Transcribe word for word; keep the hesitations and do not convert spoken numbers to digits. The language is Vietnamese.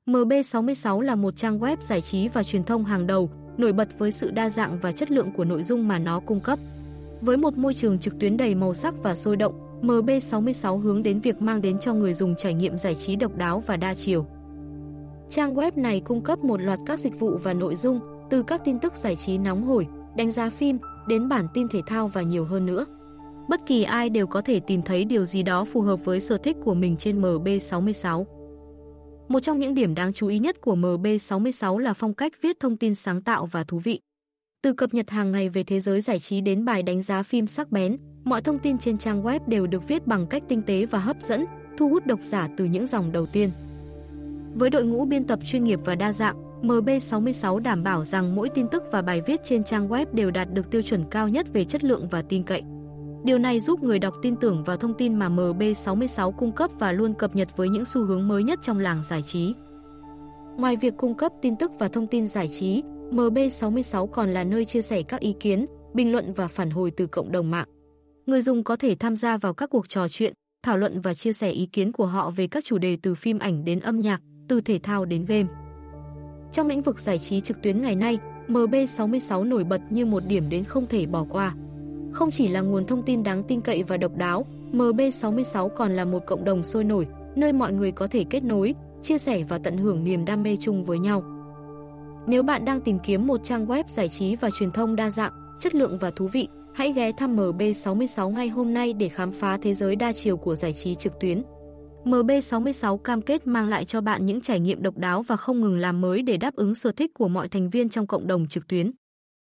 M B sáu mươi sáu là một trang web giải trí và truyền thông hàng đầu, nổi bật với sự đa dạng và chất lượng của nội dung mà nó cung cấp. Với một môi trường trực tuyến đầy màu sắc và sôi động, M B sáu mươi sáu hướng đến việc mang đến cho người dùng trải nghiệm giải trí độc đáo và đa chiều. Trang web này cung cấp một loạt các dịch vụ và nội dung, từ các tin tức giải trí nóng hổi, đánh giá phim, đến bản tin thể thao và nhiều hơn nữa. Bất kỳ ai đều có thể tìm thấy điều gì đó phù hợp với sở thích của mình trên M B sáu mươi sáu. Một trong những điểm đáng chú ý nhất của M B sáu mươi sáu là phong cách viết thông tin sáng tạo và thú vị. Từ cập nhật hàng ngày về thế giới giải trí đến bài đánh giá phim sắc bén, mọi thông tin trên trang web đều được viết bằng cách tinh tế và hấp dẫn, thu hút độc giả từ những dòng đầu tiên. Với đội ngũ biên tập chuyên nghiệp và đa dạng, M B sáu mươi sáu đảm bảo rằng mỗi tin tức và bài viết trên trang web đều đạt được tiêu chuẩn cao nhất về chất lượng và tin cậy. Điều này giúp người đọc tin tưởng vào thông tin mà M B sáu mươi sáu cung cấp và luôn cập nhật với những xu hướng mới nhất trong làng giải trí. Ngoài việc cung cấp tin tức và thông tin giải trí, M B sáu mươi sáu còn là nơi chia sẻ các ý kiến, bình luận và phản hồi từ cộng đồng mạng. Người dùng có thể tham gia vào các cuộc trò chuyện, thảo luận và chia sẻ ý kiến của họ về các chủ đề từ phim ảnh đến âm nhạc, từ thể thao đến game. Trong lĩnh vực giải trí trực tuyến ngày nay, M B sáu mươi sáu nổi bật như một điểm đến không thể bỏ qua. Không chỉ là nguồn thông tin đáng tin cậy và độc đáo, M B sáu mươi sáu còn là một cộng đồng sôi nổi, nơi mọi người có thể kết nối, chia sẻ và tận hưởng niềm đam mê chung với nhau. Nếu bạn đang tìm kiếm một trang web giải trí và truyền thông đa dạng, chất lượng và thú vị, hãy ghé thăm M B sáu mươi sáu ngay hôm nay để khám phá thế giới đa chiều của giải trí trực tuyến. M B sáu mươi sáu cam kết mang lại cho bạn những trải nghiệm độc đáo và không ngừng làm mới để đáp ứng sở thích của mọi thành viên trong cộng đồng trực tuyến.